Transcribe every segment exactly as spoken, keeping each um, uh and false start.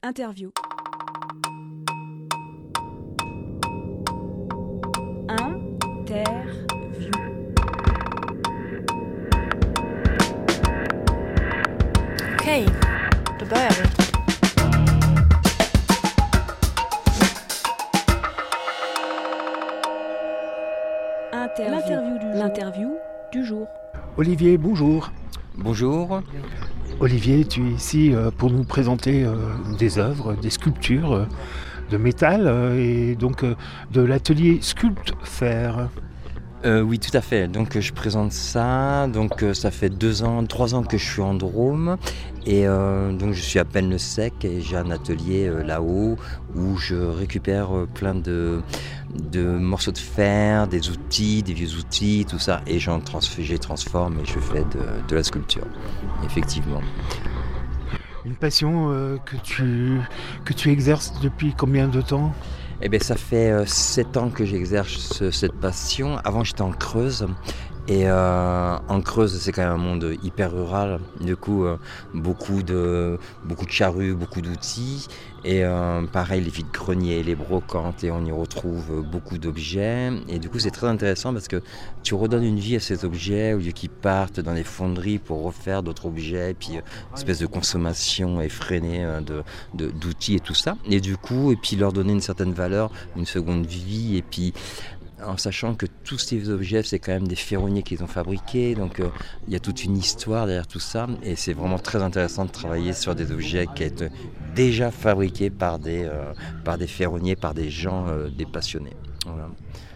Interview. Interview. Okej, då börjar vi. Interview. L'interview du jour. L'interview du jour. Olivier, bonjour. Bonjour. Olivier, tu es ici pour nous présenter des œuvres, des sculptures de métal et donc de l'atelier Sculptfair. Euh, oui, tout à fait. Donc je présente ça. Donc ça fait deux ans, trois ans que je suis en Drôme et euh, donc je suis à Pennes-le-Sec et j'ai un atelier euh, là-haut où je récupère euh, plein de, de morceaux de fer, des outils, des vieux outils, tout ça, et j'en trans- je les transforme et je fais de, de la sculpture. Effectivement. Une passion euh, que tu que tu exerces depuis combien de temps ? Eh bien, ça fait euh, sept ans que j'exerce ce, cette passion. Avant, j'étais en Creuse. Et euh, en Creuse, c'est quand même un monde hyper rural. Du coup, euh, beaucoup de beaucoup de charrues, beaucoup d'outils. Et euh, pareil, les vides-greniers, les brocantes, et on y retrouve beaucoup d'objets. Et du coup, c'est très intéressant parce que tu redonnes une vie à ces objets au lieu qu'ils partent dans les fonderies pour refaire d'autres objets. Et puis, euh, une espèce de consommation effrénée euh, de, de, d'outils et tout ça. Et du coup, et puis leur donner une certaine valeur, une seconde vie. Et puis, en sachant que tous ces objets, c'est quand même des ferronniers qu'ils ont fabriqués, donc il euh, y a toute une histoire derrière tout ça, et c'est vraiment très intéressant de travailler sur des objets qui sont déjà fabriqués par des, euh, par des ferronniers, par des gens, euh, des passionnés. Voilà.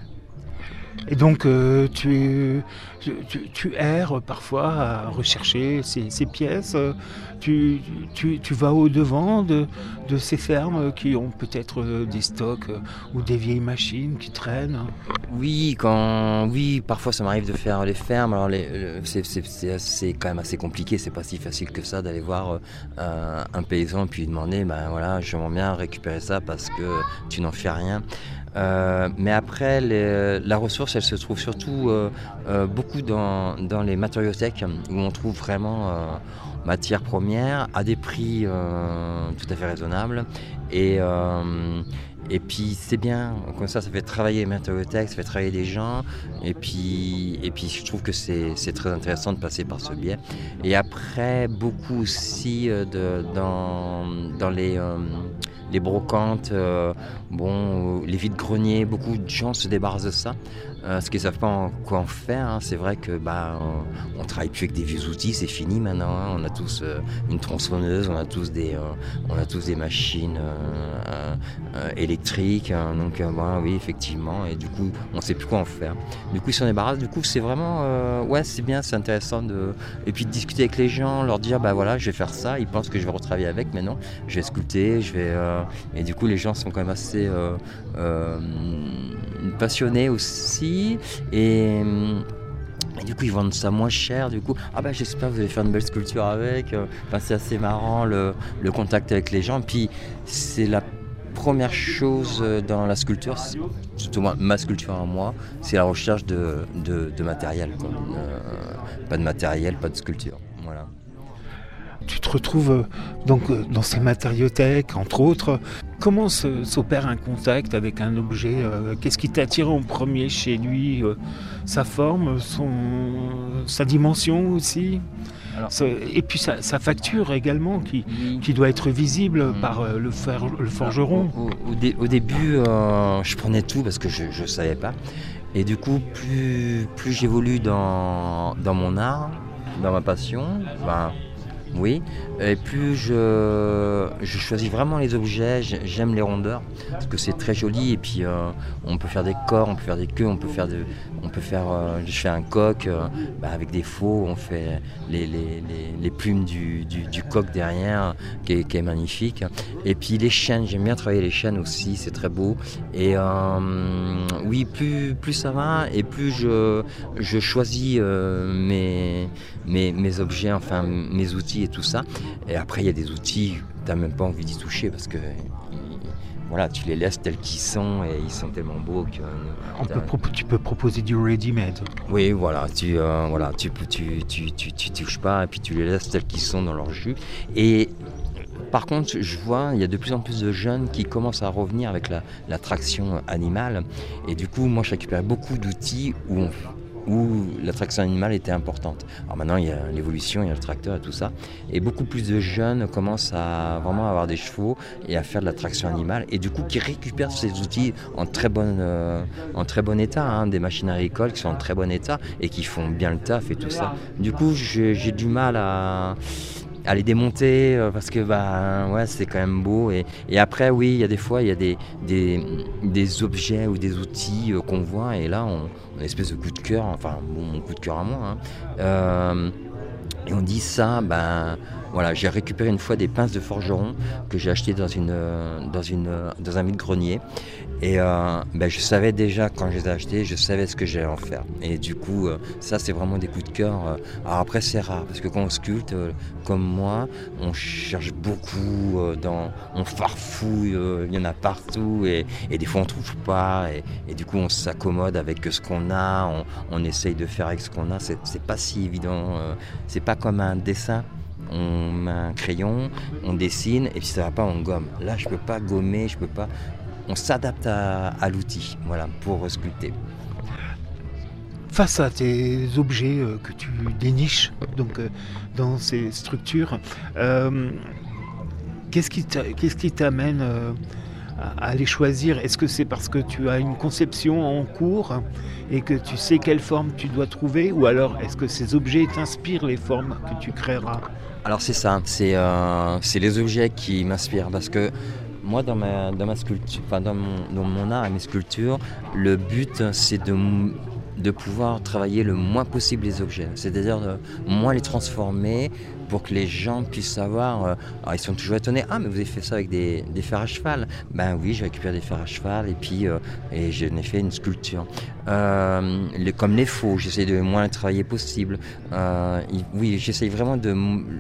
Et donc euh, tu, tu, tu erres parfois à rechercher ces, ces pièces, tu, tu, tu vas au-devant de, de ces fermes qui ont peut-être des stocks ou des vieilles machines qui traînent. Oui, quand, oui, parfois ça m'arrive de faire les fermes. Alors les, c'est, c'est, c'est, assez, quand même assez compliqué, c'est pas si facile que ça d'aller voir euh, un paysan et puis lui demander, ben voilà, j'aimerais bien récupérer ça parce que tu n'en fais rien. Euh, mais après, les, la ressource, elle se trouve surtout euh, euh, beaucoup dans, dans les matériothèques où on trouve vraiment euh, matières premières à des prix euh, tout à fait raisonnables. Et, euh, et puis c'est bien, comme ça, ça fait travailler les matériothèques, ça fait travailler des gens. Et puis, et puis je trouve que c'est, c'est très intéressant de passer par ce biais. Et après, beaucoup aussi euh, de, dans, dans les... Euh, les brocantes, euh, bon, les vides-greniers, beaucoup de gens se débarrassent de ça, euh, parce qu'ils ne savent pas en, quoi en faire. Hein. C'est vrai que bah, on ne travaille plus avec des vieux outils, c'est fini maintenant. Hein. On a tous euh, une tronçonneuse, on a tous des, euh, on a tous des machines euh, euh, électriques. Hein. Donc euh, bah, oui, effectivement, et du coup, on ne sait plus quoi en faire. Du coup, ils s'en débarrassent. Du coup, c'est vraiment, euh, ouais, c'est bien, c'est intéressant de, et puis de discuter avec les gens, leur dire, bah voilà, je vais faire ça. Ils pensent que je vais retravailler avec, mais non, je vais sculpter, je vais euh, et du coup les gens sont quand même assez euh, euh, passionnés aussi et, et du coup ils vendent ça moins cher. Du coup ah bah j'espère que vous allez faire une belle sculpture avec. Enfin, c'est assez marrant le, le contact avec les gens. Puis c'est la première chose dans la sculpture, surtout moi, ma sculpture à moi, c'est la recherche de, de, de matériel quoi. Euh, pas de matériel, pas de sculpture, voilà. Tu te retrouves donc dans ces matériothèques, entre autres. Comment se, s'opère un contact avec un objet ? Qu'est-ce qui t'attire en premier chez lui ? Sa forme, son, sa dimension aussi ? Alors, et puis sa, sa facture également, qui, qui doit être visible mmh. par le, fer, le forgeron. Au, au, au, dé, au début, euh, je prenais tout parce que je ne savais pas. Et du coup, plus, plus j'évolue dans, dans mon art, dans ma passion, ben, oui, et plus je, je choisis vraiment les objets, j'aime les rondeurs, parce que c'est très joli, et puis euh, on peut faire des corps, on peut faire des queues, on peut faire, de, on peut faire euh, je fais un coq euh, bah avec des faux, on fait les, les, les, les plumes du, du, du coq derrière, qui est, qui est magnifique, et puis les chaînes, j'aime bien travailler les chaînes aussi, c'est très beau, et euh, oui, plus, plus ça va, et plus je, je choisis euh, mes, mes, mes objets, enfin mes outils, et tout ça. Et après, il y a des outils, tu n'as même pas envie d'y toucher parce que voilà, tu les laisses tels qu'ils sont et ils sont tellement beaux que... On peut pro- tu peux proposer du ready-made. Oui, voilà, tu euh, voilà, tu, tu, tu, tu, tu touches pas et puis tu les laisses tels qu'ils sont dans leur jus. Et par contre, je vois, il y a de plus en plus de jeunes qui commencent à revenir avec la, la traction animale. Et du coup, moi, je récupère beaucoup d'outils où, on, où la traction animale était importante. Alors maintenant, il y a l'évolution, il y a le tracteur et tout ça. Et beaucoup plus de jeunes commencent à vraiment avoir des chevaux et à faire de la traction animale. Et du coup, qui récupèrent ces outils en très bon, euh, en très bon état, hein, des machines agricoles qui sont en très bon état et qui font bien le taf et tout ça. Du coup, j'ai, j'ai du mal à... à les démonter euh, parce que bah ouais c'est quand même beau et, et après oui il y a des fois il y a des, des, des objets ou des outils euh, qu'on voit et là on, on a une espèce de coup de cœur, enfin bon, mon coup de cœur à moi hein. euh, et on dit ça ben voilà, j'ai récupéré une fois des pinces de forgeron que j'ai achetées dans, une, dans, une, dans un vide-grenier. Et euh, ben, je savais déjà, quand je les ai achetées, je savais ce que j'allais en faire. Et du coup, euh, ça, c'est vraiment des coups de cœur. Alors après, c'est rare, parce que quand on sculpte, euh, comme moi, on cherche beaucoup, euh, dans, on farfouille, euh, il y en a partout, et, et des fois, on ne trouve pas. Et, et du coup, on s'accommode avec ce qu'on a, on, on essaye de faire avec ce qu'on a. C'est, c'est pas si évident, euh, c'est pas comme un dessin. On met un crayon, on dessine et puis ça va pas, on gomme. Là, je peux pas gommer, je peux pas. On s'adapte à, à l'outil, voilà, pour sculpter. Face à tes objets euh, que tu déniches donc euh, dans ces structures, euh, qu'est-ce qui t'a, qu'est-ce qui t'amène euh, à, à les choisir ? Est-ce que c'est parce que tu as une conception en cours et que tu sais quelle forme tu dois trouver, ou alors est-ce que ces objets t'inspirent les formes que tu créeras ? Alors c'est ça, c'est, euh, c'est les objets qui m'inspirent parce que moi dans ma, dans ma sculpture, enfin dans mon, dans mon art et mes sculptures, le but c'est de, de pouvoir travailler le moins possible les objets, c'est-à-dire de moins les transformer pour que les gens puissent savoir, euh, alors ils sont toujours étonnés, ah mais vous avez fait ça avec des, des fers à cheval. Ben oui, j'ai récupéré des fers à cheval et puis euh, et j'en ai fait une sculpture. Euh, les, comme les faux, j'essaie de moins les travailler possible. Euh, oui, j'essaie vraiment de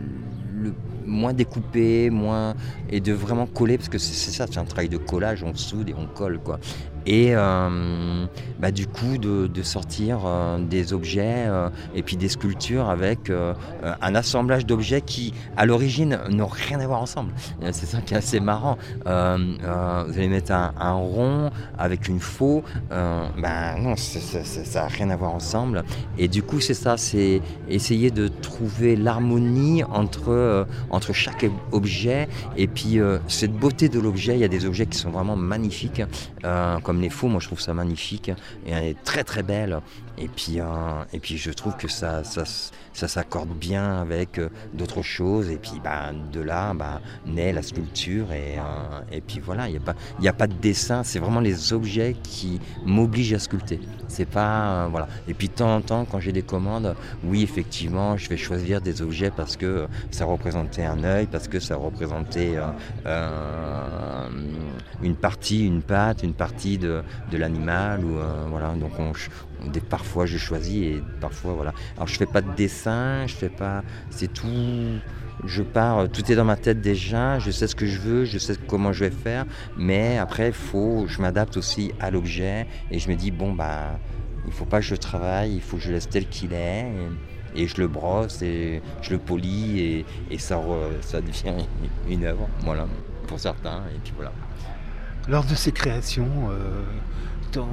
le moins découper, moins et de vraiment coller, parce que c'est, c'est ça, c'est un travail de collage, on soude et on colle quoi. Et euh, bah, du coup de, de sortir euh, des objets euh, et puis des sculptures avec euh, un assemblage d'objets qui à l'origine n'ont rien à voir ensemble. C'est ça qui est assez marrant. Euh, euh, vous allez mettre un, un rond avec une faux, euh, ben non, c'est, c'est, c'est, ça n'a rien à voir ensemble. Et du coup c'est ça, c'est essayer de trouver l'harmonie entre, euh, entre chaque objet et puis euh, cette beauté de l'objet. Il y a des objets qui sont vraiment magnifiques, euh, comme les faux, moi je trouve ça magnifique et elle est très très belle et puis, euh, et puis je trouve que ça, ça, ça s'accorde bien avec euh, d'autres choses et puis bah, de là bah, naît la sculpture et, euh, et puis voilà, il n'y a pas, il n'y a pas de dessin, c'est vraiment les objets qui m'obligent à sculpter, c'est pas, euh, voilà. Et puis de temps en temps quand j'ai des commandes, oui effectivement je vais choisir des objets parce que ça représentait un œil, parce que ça représentait euh, euh, une partie, une patte, une partie de, de l'animal ou euh, voilà, donc on, des, parfois je choisis et parfois voilà. Alors je fais pas de dessin, je fais pas, c'est tout, je pars, tout est dans ma tête déjà, je sais ce que je veux, je sais comment je vais faire, mais après faut, je m'adapte aussi à l'objet et je me dis bon bah il faut pas que je travaille, il faut que je laisse tel qu'il est. Et, et je le brosse et je le polis et, et ça, ça devient une œuvre, voilà, pour certains et puis voilà. Lors de ces créations, euh, ton,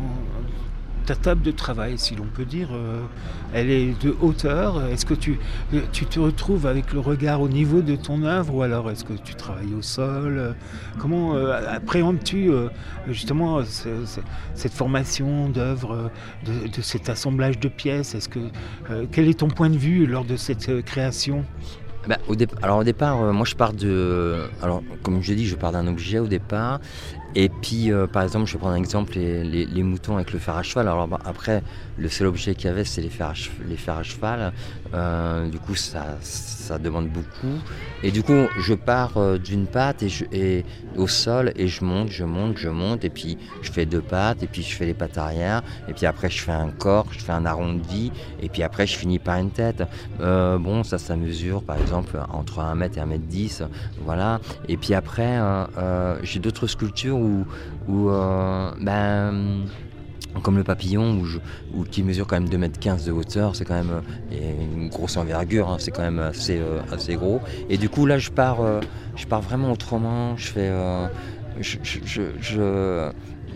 ta table de travail, si l'on peut dire, euh, elle est de hauteur. Est-ce que tu, tu te retrouves avec le regard au niveau de ton œuvre ou alors est-ce que tu travailles au sol ? Comment euh, appréhendes-tu euh, justement ce, ce, cette formation d'œuvre, de, de cet assemblage de pièces ? Est-ce que, euh, quel est ton point de vue lors de cette euh, création ? Ben, au dé- alors au départ, euh, moi je pars de, alors comme je l'ai dit, je pars d'un objet au départ, et puis euh, par exemple, je vais prendre un exemple, les, les, les moutons avec le fer à cheval. Alors bah, après, le seul objet qu'il y avait, c'est les fers à, che- les fers à cheval. Euh, du coup, ça, ça demande beaucoup. Et du coup, je pars euh, d'une patte et, je, et au sol et je monte, je monte, je monte, et puis je fais deux pattes, et puis je fais les pattes arrière, et puis après je fais un corps, je fais un arrondi, et puis après je finis par une tête. Euh, bon, ça, ça mesure par exemple entre un mètre et un mètre dix, voilà. Et puis après, euh, euh, j'ai d'autres sculptures où, où euh, ben, comme le papillon, où je, où, qui mesure quand même deux mètres quinze de hauteur, c'est quand même et une grosse envergure, hein, c'est quand même assez, euh, assez gros. Et du coup, là, je pars, euh, je pars vraiment autrement. Je fais, euh, je, je, je, je,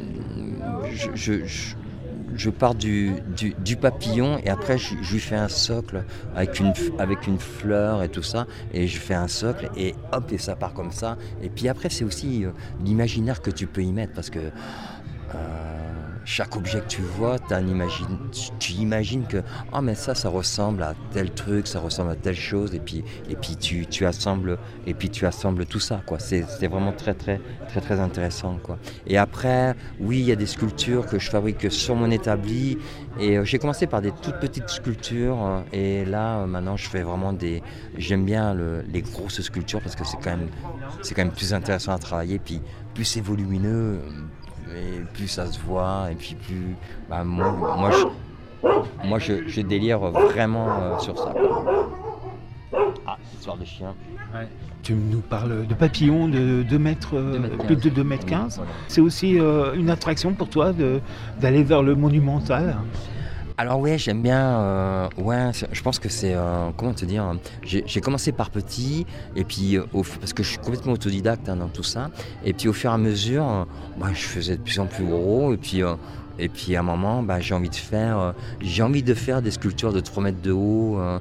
je, je, je Je pars du, du, du papillon et après je, je lui fais un socle avec une, avec une fleur et tout ça, et je fais un socle et hop, et ça part comme ça. Et puis après c'est aussi euh, l'imaginaire que tu peux y mettre, parce que euh, chaque objet que tu vois, t'as un imagine, tu imagines que oh mais ça ça ressemble à tel truc, ça ressemble à telle chose, et puis, et puis tu, tu assembles et puis tu assembles tout ça, quoi. C'est, c'est vraiment très très très très intéressant, quoi. Et après oui, il y a des sculptures que je fabrique sur mon établi, et euh, j'ai commencé par des toutes petites sculptures, euh, et là euh, maintenant je fais vraiment des, j'aime bien le, les grosses sculptures parce que c'est quand même c'est quand même plus intéressant à travailler, puis plus c'est volumineux, et plus ça se voit, et puis plus bah, moi, moi, je, moi je, je délire vraiment euh, sur ça. Ah, histoire de chien. Ouais. Tu nous parles de papillons de deux mètres, euh, plus de deux mètres quinze. Voilà. C'est aussi euh, une attraction pour toi de, d'aller vers le monumental? Alors ouais, j'aime bien, euh, ouais, je pense que c'est, euh, comment te dire, j'ai, j'ai commencé par petit, et puis, euh, au, parce que je suis complètement autodidacte hein, dans tout ça, et puis au fur et à mesure, euh, bah, je faisais de plus en plus gros, et puis, euh, et puis à un moment, bah, j'ai envie de faire, euh, j'ai envie de faire des sculptures de trois mètres de haut, euh,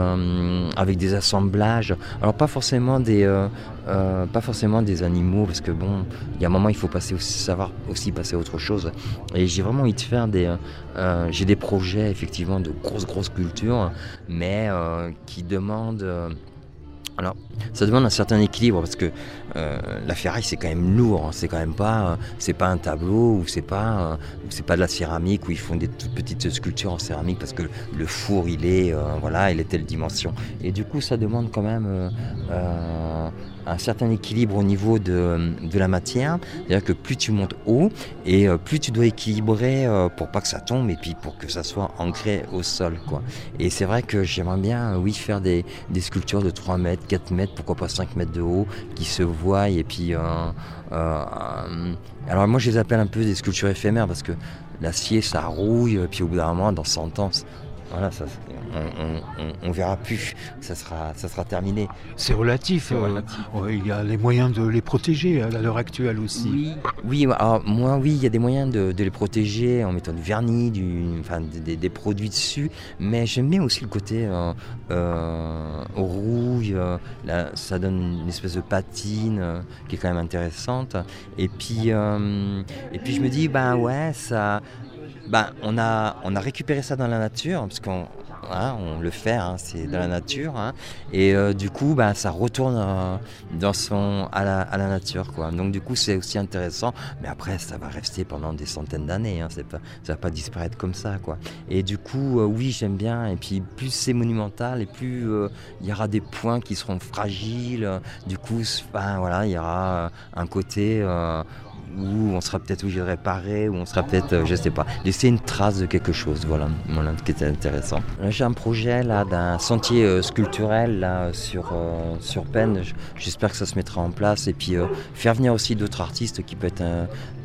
euh, avec des assemblages, alors pas forcément des... Euh, Euh, pas forcément des animaux, parce que bon, il y a un moment il faut passer aussi, savoir aussi passer à autre chose, et j'ai vraiment envie de faire des euh, j'ai des projets effectivement de grosses grosses sculptures, mais euh, qui demandent euh, alors ça demande un certain équilibre, parce que euh, la ferraille c'est quand même lourd, hein, c'est quand même pas euh, c'est pas un tableau, ou c'est pas euh, ou c'est pas de la céramique où ils font des toutes petites sculptures en céramique, parce que le four il est euh, voilà, il est telle dimension, et du coup ça demande quand même euh, euh, un certain équilibre au niveau de, de la matière, c'est-à-dire que plus tu montes haut, et euh, plus tu dois équilibrer euh, pour pas que ça tombe, et puis pour que ça soit ancré au sol, quoi. Et c'est vrai que j'aimerais bien, oui, faire des, des sculptures de trois mètres, quatre mètres, pourquoi pas cinq mètres de haut, qui se voient, et puis... Euh, euh, alors moi je les appelle un peu des sculptures éphémères, parce que l'acier ça rouille, et puis au bout d'un moment, dans cent ans, voilà, ça, on, on, on verra plus, ça sera, ça sera terminé. C'est relatif, euh, relatif. Ouais, il y a les moyens de les protéger à l'heure actuelle aussi. Oui, oui, alors, moi oui, il y a des moyens de, de les protéger en mettant du vernis, du, enfin, des, des produits dessus, mais j'aime bien aussi le côté euh, euh, rouille, euh, là, ça donne une espèce de patine euh, qui est quand même intéressante, et puis, euh, et puis je me dis, ben ouais, ça... Ben, on, a, on a récupéré ça dans la nature, parce qu'on hein, on le fait, hein, c'est dans la nature, hein, et euh, du coup ben, ça retourne euh, dans son, à, la, à la nature, quoi. Donc du coup c'est aussi intéressant, mais après ça va rester pendant des centaines d'années, hein, c'est pas, ça va pas disparaître comme ça, quoi. Et du coup euh, oui, j'aime bien, et puis plus c'est monumental, et plus il euh, y aura des points qui seront fragiles, du coup ben, voilà, il y aura un côté... Euh, où on sera peut-être obligé de réparer, où on sera peut-être, euh, je sais pas, laisser une trace de quelque chose, voilà, voilà, qui était intéressant. Là, j'ai un projet là d'un sentier euh, sculpturel là sur euh, sur Penn. J'espère que ça se mettra en place, et puis euh, faire venir aussi d'autres artistes qui peut être un,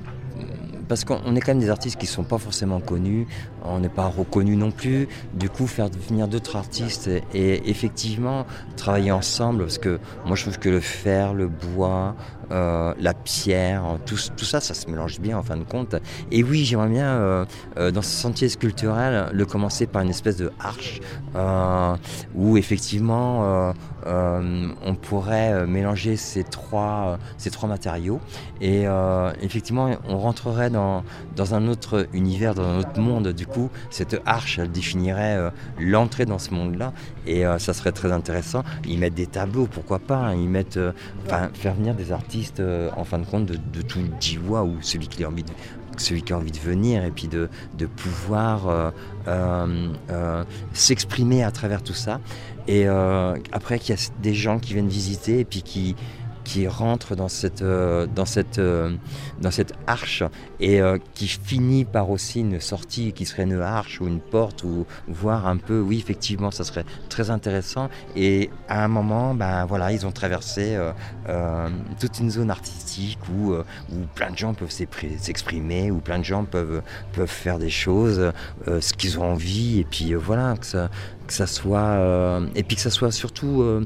parce qu'on est quand même des artistes qui ne sont pas forcément connus, on n'est pas reconnus non plus, du coup faire venir d'autres artistes et effectivement travailler ensemble, parce que moi je trouve que le fer, le bois, euh, la pierre, tout, tout ça, ça se mélange bien en fin de compte. Et oui, j'aimerais bien euh, euh, dans ce sentier sculpturel le commencer par une espèce de arche euh, où effectivement euh, euh, on pourrait mélanger ces trois, ces trois matériaux, et euh, effectivement on rentrerait dans, dans un autre univers, dans un autre monde. Du coup, cette arche, elle définirait euh, l'entrée dans ce monde-là, et euh, ça serait très intéressant. Ils mettent des tableaux, pourquoi pas, hein, ils mettent, euh, enfin, faire venir des artistes, euh, en fin de compte, de, de tout Djiwa, ou celui qui a envie de, celui qui a envie de venir, et puis de, de pouvoir euh, euh, euh, s'exprimer à travers tout ça. Et euh, après, qu'il y a des gens qui viennent visiter, et puis qui qui rentre dans cette, euh, dans cette, euh, dans cette arche et euh, qui finit par aussi une sortie qui serait une arche ou une porte ou voir un peu, oui effectivement ça serait très intéressant. Et à un moment, ben voilà, ils ont traversé euh, euh, toute une zone artistique où, euh, où plein de gens peuvent s'exprimer, où plein de gens peuvent, peuvent faire des choses, euh, ce qu'ils ont envie, et puis euh, voilà, que ça, que ça soit, euh, et puis que ça soit surtout euh,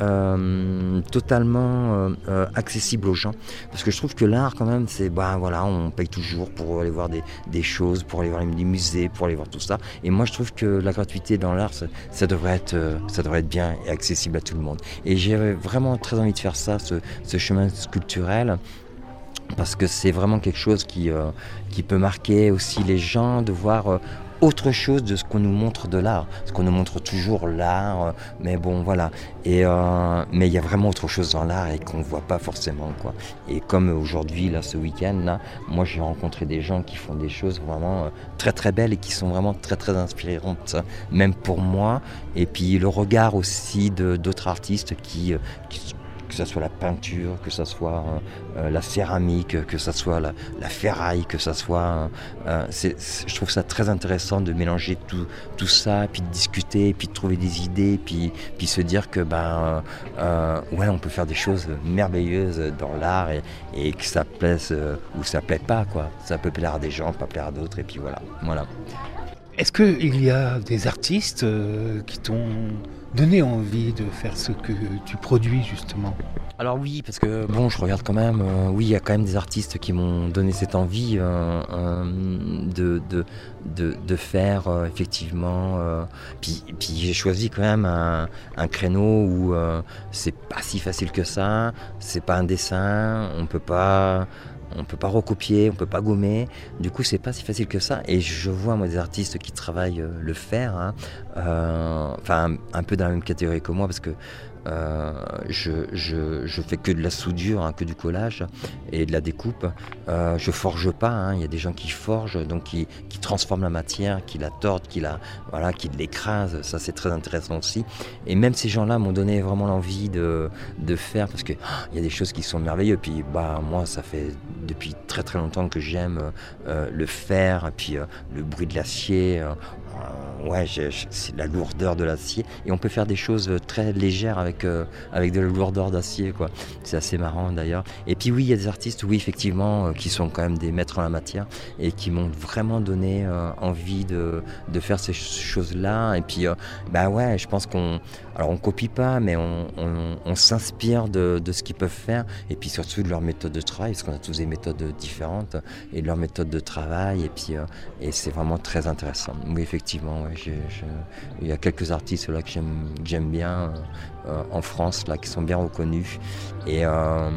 euh, totalement euh, euh, accessible aux gens, parce que je trouve que l'art quand même, c'est, bah voilà, on paye toujours pour aller voir des, des choses, pour aller voir les musées, pour aller voir tout ça, et moi je trouve que la gratuité dans l'art, ça, ça devrait être, euh, ça devrait être bien et accessible à tout le monde, et j'ai vraiment très envie de faire ça, ce, ce chemin sculpturel, parce que c'est vraiment quelque chose qui, euh, qui peut marquer aussi les gens, de voir euh, autre chose de ce qu'on nous montre de l'art, parce qu'on nous montre toujours l'art, euh, mais bon voilà, et, euh, mais il y a vraiment autre chose dans l'art et qu'on ne voit pas forcément, quoi. Et comme aujourd'hui, là, ce week-end, là, moi j'ai rencontré des gens qui font des choses vraiment euh, très très belles et qui sont vraiment très très inspirantes, même pour moi, et puis le regard aussi de, d'autres artistes qui, euh, qui que ce soit la peinture, que ce soit euh, la céramique, que ce soit la, la ferraille, que ce soit... Euh, c'est, c'est, je trouve ça très intéressant de mélanger tout, tout ça, puis de discuter, puis de trouver des idées, puis, puis se dire que ben, euh, ouais, on peut faire des choses merveilleuses dans l'art et, et que ça plaise euh, ou ça plaît pas, quoi. Ça peut plaire à des gens, pas plaire à d'autres, et puis voilà. voilà. Est-ce qu'il y a des artistes euh, qui t'ont donné envie de faire ce que tu produis justement ? Alors oui, parce que bon, je regarde quand même, euh, oui, il y a quand même des artistes qui m'ont donné cette envie euh, euh, de, de, de, de faire euh, effectivement, euh, puis, puis j'ai choisi quand même un, un créneau où euh, c'est pas si facile que ça, c'est pas un dessin, on peut pas... On ne peut pas recopier, on ne peut pas gommer. Du coup, c'est pas si facile que ça. Et je vois, moi, des artistes qui travaillent euh, le fer, hein, euh, enfin, un peu dans la même catégorie que moi, parce que euh, je, je, je fais que de la soudure, hein, que du collage et de la découpe. Euh, je forge pas. Hein. Il y a des gens qui forgent, donc qui, qui transforment la matière, qui la tordent, qui la, voilà, qui l'écrasent. Ça, c'est très intéressant aussi. Et même ces gens-là m'ont donné vraiment l'envie de, de faire, parce que oh, il y a des choses qui sont merveilleuses. Puis, bah, moi, ça fait depuis très très longtemps que j'aime euh, le fer, et puis euh, le bruit de l'acier, euh, euh, ouais, j'ai, c'est la lourdeur de l'acier, et on peut faire des choses très légères avec, euh, avec de la lourdeur d'acier, quoi. C'est assez marrant d'ailleurs. Et puis oui, il y a des artistes, oui effectivement, euh, qui sont quand même des maîtres en la matière, et qui m'ont vraiment donné euh, envie de, de faire ces choses-là, et puis euh, bah ouais, je pense qu'on, alors on copie pas, mais on, on, on s'inspire de, de ce qu'ils peuvent faire, et puis surtout de leur méthode de travail, parce qu'on a tous des méthodes différentes et de leur méthode de travail, et puis euh, et c'est vraiment très intéressant. Oui, effectivement, ouais, je, je, il y a quelques artistes là que j'aime, que j'aime bien euh, en France là, qui sont bien reconnus, et euh,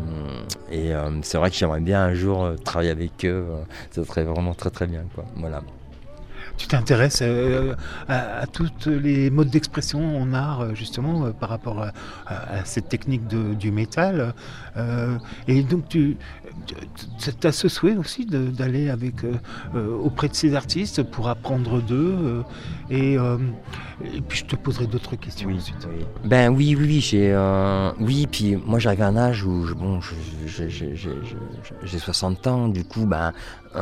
et euh, c'est vrai que j'aimerais bien un jour euh, travailler avec eux. Euh, ça serait vraiment très très bien, quoi. Voilà. Tu t'intéresses euh, à, à toutes les modes d'expression en art, justement, euh, par rapport à, à, à cette technique de, du métal. Euh, et donc, tu as ce souhait aussi de, d'aller avec, euh, euh, auprès de ces artistes pour apprendre d'eux. Euh, et, euh, et puis, je te poserai d'autres questions oui, ensuite. Oui. Ben oui, oui, oui. J'ai, euh, oui, puis moi, j'arrive à un âge où je, bon, je, je, je, je, je, j'ai soixante ans. Du coup, ben,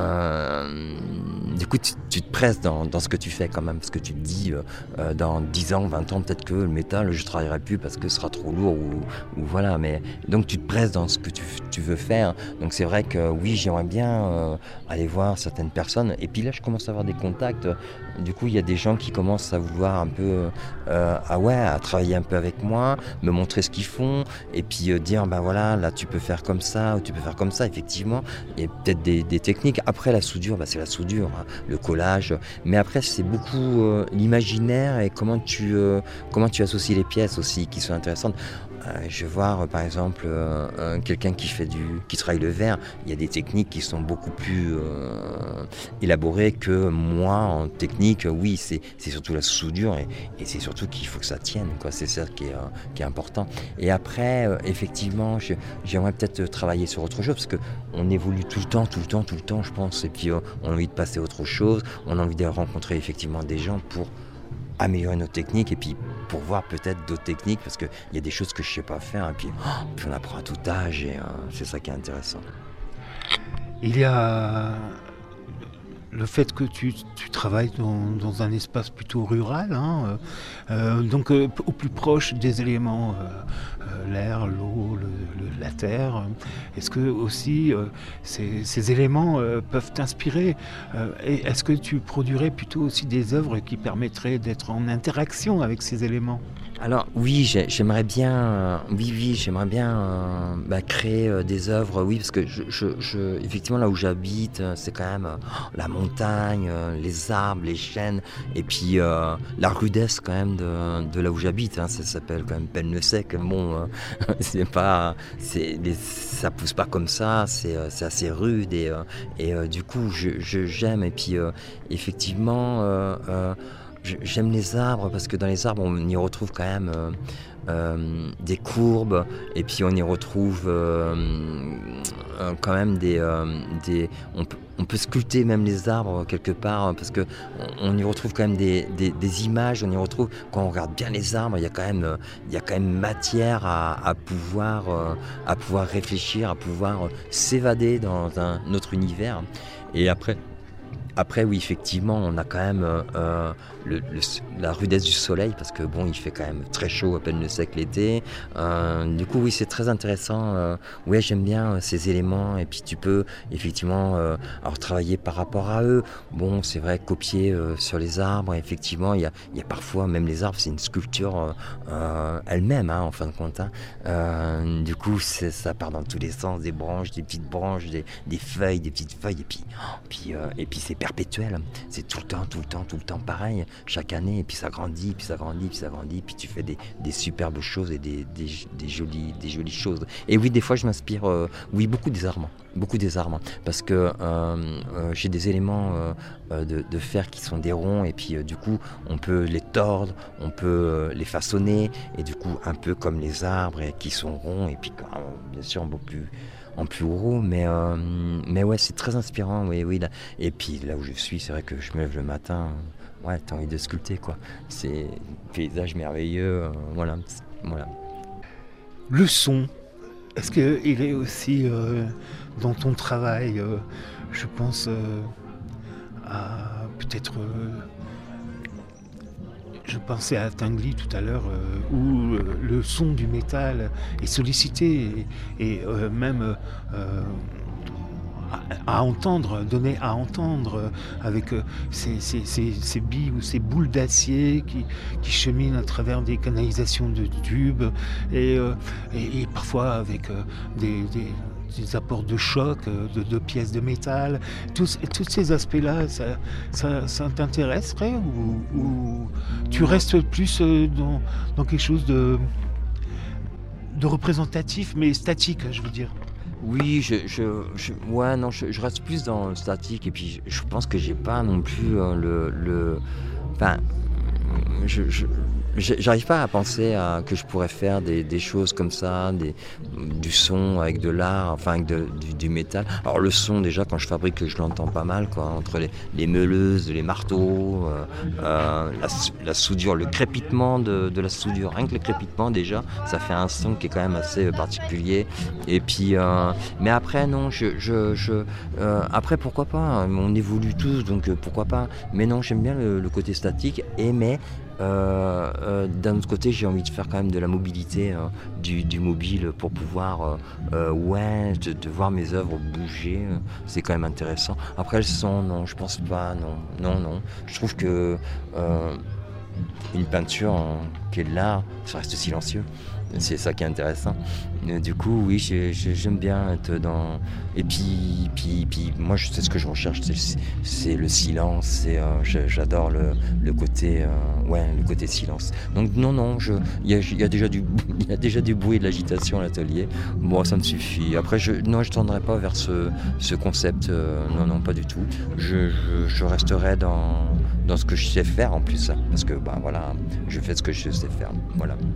euh, du coup, tu, tu te presses dans, dans ce que tu fais quand même, parce que tu te dis euh, dans dix ans, vingt ans, peut-être que le métal, je ne travaillerai plus parce que ce sera trop lourd, ou, ou voilà. Mais donc, tu te presses dans ce que tu, tu veux faire. Donc, c'est vrai que oui, j'aimerais bien euh, aller voir certaines personnes. Et puis là, je commence à avoir des contacts. Du coup, il y a des gens qui commencent à vouloir un peu, euh, ah ouais, à travailler un peu avec moi, me montrer ce qu'ils font, et puis euh, dire, ben voilà, là tu peux faire comme ça, ou tu peux faire comme ça, effectivement. Et peut-être des, des techniques. Après, la soudure, ben, c'est la soudure, hein, le collage. Mais après, c'est beaucoup euh, l'imaginaire et comment tu, euh, comment tu associes les pièces aussi, qui sont intéressantes. Euh, je vais voir, euh, par exemple, euh, euh, quelqu'un qui fait du, qui travaille le verre. Il y a des techniques qui sont beaucoup plus euh, élaborées que moi en technique. Oui, c'est, c'est surtout la soudure, et, et c'est surtout qu'il faut que ça tienne, quoi. C'est ça qui est, euh, qui est important. Et après, euh, effectivement, je, j'aimerais peut-être travailler sur autre chose, parce que on évolue tout le temps, tout le temps, tout le temps, je pense. Et puis, euh, on a envie de passer à autre chose. On a envie de rencontrer effectivement des gens pour améliorer notre technique et puis pour voir peut-être d'autres techniques parce qu'il y a des choses que je ne sais pas faire et puis, oh, puis on apprend à tout âge et euh, c'est ça qui est intéressant. Il y a le fait que tu, tu travailles dans, dans un espace plutôt rural, hein, euh, donc euh, au plus proche des éléments, euh, euh, l'air, l'eau, le, le, la terre. Est-ce que aussi euh, ces, ces éléments euh, peuvent t'inspirer euh, et est-ce que tu produirais plutôt aussi des œuvres qui permettraient d'être en interaction avec ces éléments ? Alors oui, j'aimerais bien, euh, oui, oui, j'aimerais bien euh, bah, créer euh, des œuvres, oui, parce que je, je, je, effectivement là où j'habite, euh, c'est quand même euh, la montagne, euh, les arbres, les chênes, et puis euh, la rudesse quand même de, de là où j'habite. Hein, ça s'appelle quand même Penne-le-Sec. Bon, euh, c'est pas, c'est, les, ça pousse pas comme ça, c'est, euh, c'est assez rude et, euh, et euh, du coup, je, je, j'aime. Et puis euh, effectivement. Euh, euh, J'aime les arbres parce que dans les arbres, on y retrouve quand même euh, euh, des courbes et puis on y retrouve euh, euh, quand même des... Euh, des on, peut, on peut sculpter même les arbres quelque part parce qu'on on y retrouve quand même des, des, des images, on y retrouve, quand on regarde bien les arbres, il y a quand même, il y a quand même matière à, à, pouvoir, euh, à pouvoir réfléchir, à pouvoir s'évader dans un autre univers. Et après... Après, oui, effectivement, on a quand même euh, le, le, la rudesse du soleil, parce que bon, il fait quand même très chaud, à peine le sec l'été. Euh, du coup, oui, c'est très intéressant. Euh, oui, j'aime bien euh, ces éléments, et puis tu peux effectivement euh, alors, travailler par rapport à eux. Bon, c'est vrai, copier euh, sur les arbres, effectivement, il y a, il y a parfois, même les arbres, c'est une sculpture euh, euh, elle-même, hein, en fin de compte. Hein. Euh, du coup, c'est, ça part dans tous les sens, des branches, des petites branches, des, des feuilles, des petites feuilles, et puis, puis, euh, et puis c'est perpétuel, c'est tout le temps, tout le temps, tout le temps pareil, chaque année, et puis ça grandit, puis ça grandit, puis ça grandit, puis tu fais des, des superbes choses et des, des, des, jolies, des jolies choses. Et oui, des fois je m'inspire, euh, oui, beaucoup des arbres, beaucoup des arbres, parce que euh, euh, j'ai des éléments euh, de, de fer qui sont des ronds, et puis euh, du coup on peut les tordre, on peut euh, les façonner, et du coup un peu comme les arbres et, qui sont ronds, et puis euh, bien sûr beaucoup plus en plus gros, mais, euh, mais ouais, c'est très inspirant, oui, oui. Là. Et puis là où je suis, c'est vrai que je me lève le matin, euh, ouais, t'as envie de sculpter, quoi. C'est un paysage merveilleux, euh, voilà, voilà. Le son, est-ce qu'il est aussi euh, dans ton travail, euh, je pense euh, à peut-être... Euh, Je pensais à Tinguely tout à l'heure, euh, où euh, le son du métal est sollicité et, et euh, même euh, à, à entendre, donné à entendre, euh, avec euh, ces, ces, ces, ces billes ou ces boules d'acier qui, qui cheminent à travers des canalisations de tubes et, euh, et, et parfois avec euh, des... des des apports de choc, de, de pièces de métal, tous, tous ces aspects-là, ça, ça, ça t'intéresserait ou, ou tu restes plus dans, dans quelque chose de, de représentatif, mais statique, je veux dire? Oui, je, je, je, ouais, non, je, je reste plus dans le statique et puis je, je pense que j'ai pas non plus euh, le, le, enfin, je, je j'arrive pas à penser à, que je pourrais faire des, des choses comme ça, des, du son avec de l'art, enfin avec de, du, du métal. Alors le son déjà quand je fabrique je l'entends pas mal quoi, entre les, les meuleuses, les marteaux, euh, euh, la, la soudure, le crépitement de, de la soudure, rien que le crépitement déjà, ça fait un son qui est quand même assez particulier. Et puis, euh, mais après non, je, je, je euh, après pourquoi pas, on évolue tous donc pourquoi pas. Mais non, j'aime bien le, le côté statique et mais Euh, euh, d'un autre côté, j'ai envie de faire quand même de la mobilité, euh, du, du mobile pour pouvoir, euh, euh, ouais, de, de voir mes œuvres bouger. Euh, c'est quand même intéressant. Après, le son, non, je pense pas, non, non, non. Je trouve que euh, une peinture hein, qui est de l'art, ça reste silencieux. C'est ça qui est intéressant. Du coup, oui, j'ai, j'ai, j'aime bien être dans... Et puis, puis, puis moi, je sais ce que je recherche, c'est le, c'est le silence. C'est, euh, j'adore le, le côté, euh, ouais, le côté silence. Donc non, non, il y a, y a déjà du, il y a déjà du bruit et de l'agitation à l'atelier. Moi, ça me suffit. Après, je, non, je tendrai pas vers ce, ce concept. Euh, non, non, pas du tout. Je, je, je resterai dans, dans ce que je sais faire en plus, parce que, bah voilà, je fais ce que je sais faire. Voilà.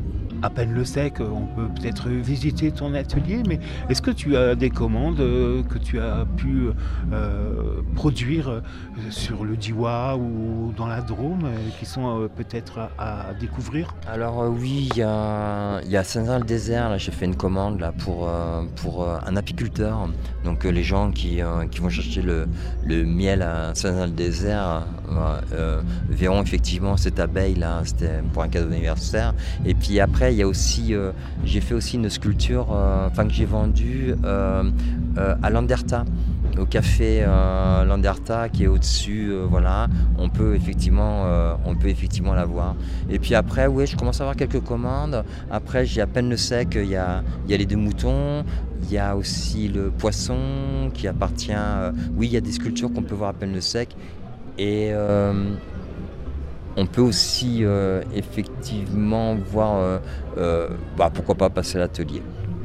à Pennes-le-Sec, on peut peut-être visiter ton atelier, mais est-ce que tu as des commandes euh, que tu as pu euh, produire euh, sur le Diois ou dans la Drôme, euh, qui sont euh, peut-être à, à découvrir? Alors euh, oui, il y a, il y a Saint-Nazaire-le-Désert, là j'ai fait une commande là, pour, euh, pour euh, un apiculteur. Donc euh, les gens qui, euh, qui vont chercher le, le miel à Saint-Nazaire-le-Désert euh, euh, verront effectivement cette abeille là, c'était pour un cadeau d'anniversaire. Et puis après il y a aussi, euh, j'ai fait aussi une sculpture euh, enfin, que j'ai vendue euh, euh, à Landerta, au café euh, Landerta qui est au-dessus, euh, voilà, on peut effectivement, euh, on peut effectivement la voir. Et puis après, oui, je commence à avoir quelques commandes. Après, j'ai à Pennes-le-Sec, il y a, il y a les deux moutons, il y a aussi le poisson qui appartient. Euh, oui, il y a des sculptures qu'on peut voir à Pennes-le-Sec. Et euh, on peut aussi euh, effectivement voir, euh, euh, bah, pourquoi pas passer à l'atelier.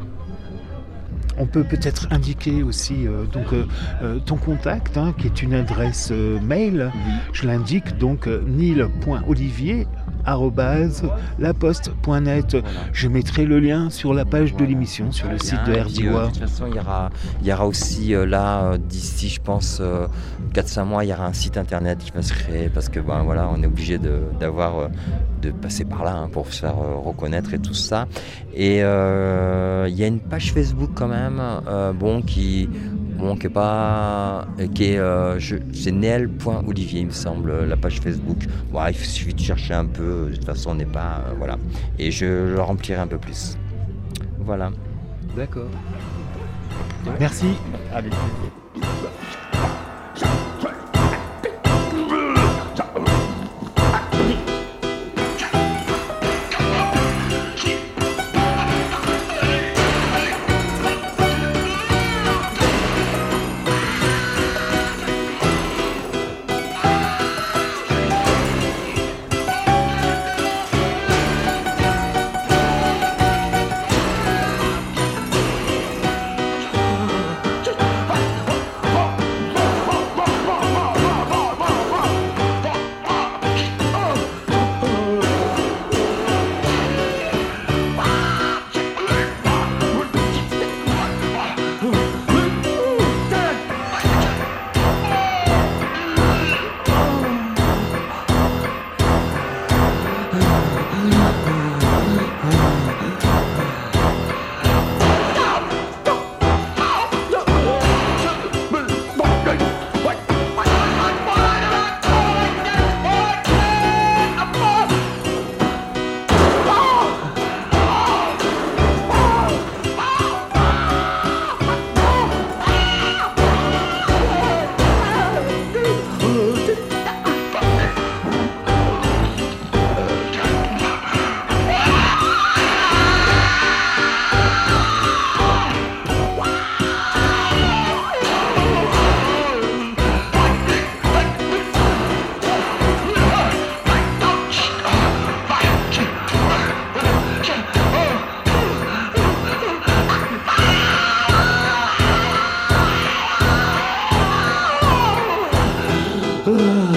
On peut peut-être indiquer aussi euh, donc, euh, euh, ton contact, hein, qui est une adresse euh, mail. Oui. Je l'indique, donc euh, nil point olivier arobase laposte point net. Voilà. Je mettrai le lien sur la page voilà. de l'émission, sur le bien, site de R D I W A. Euh, de toute façon, il y aura, il y aura aussi euh, là, euh, d'ici, je pense, euh, quatre cinq mois, il y aura un site internet qui va se créer parce que ben, voilà, on est obligé de, d'avoir, euh, de passer par là hein, pour se faire euh, reconnaître et tout ça. Et euh, il y a une page Facebook quand même, euh, bon, qui... Bon, qui est pas, qui est, euh, je, c'est nel point olivier, il me semble, la page Facebook. Bon, il suffit de chercher un peu. De toute façon, on n'est pas, euh, voilà. Et je le remplirai un peu plus. Voilà. D'accord. Merci. Allez. Oh.